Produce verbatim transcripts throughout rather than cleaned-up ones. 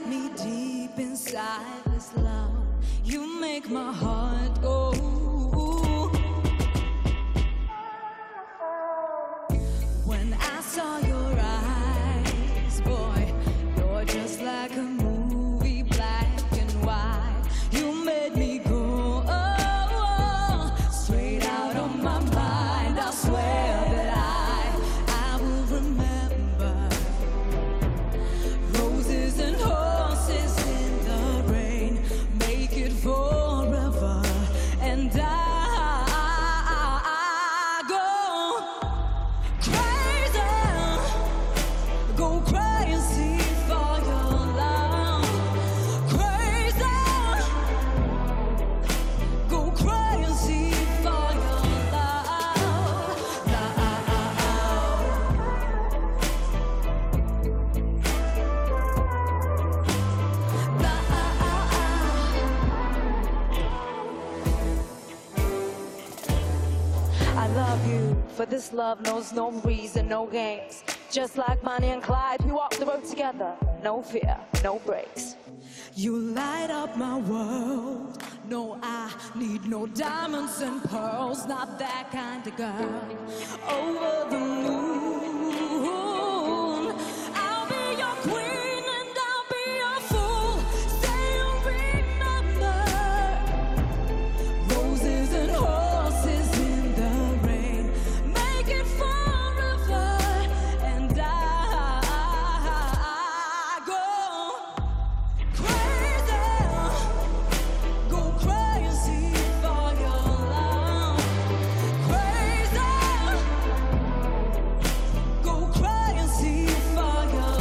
got me deep inside this love. You make my heart go. When I saw your eyes, boy, you're just like a movie, black and white. You made me go, oh, oh, straight out of my mind. I swear that I, I will remember roses and horses in the rain. Make it forever, and I go crazy for your love, crazy, go crazy for your love, I love you, for this love knows no reason, no games. Just like Bonnie and Clyde, we walk the road together. No fear, no breaks. you light up my world. No, I need no diamonds and pearls, not that kind of girl. Over the moon, I'll be your queen and I'll be your fool. Say you'll remember roses and horses in the rain. Make it forever, and I, I go crazy, go crazy for your love, crazy, go crazy for your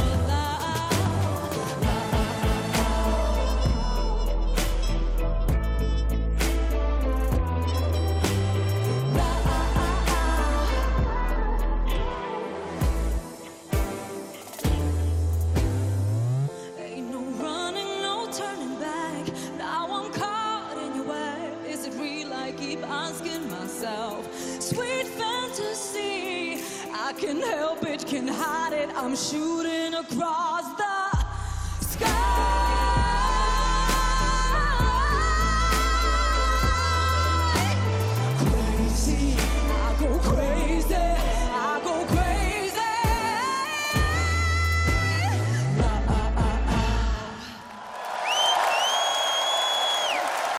Ain't no running, no turning back. Now I'm caught in your web. Is it real? I keep asking myself. Sweet fantasy, I can help it, can hide it. I'm shooting across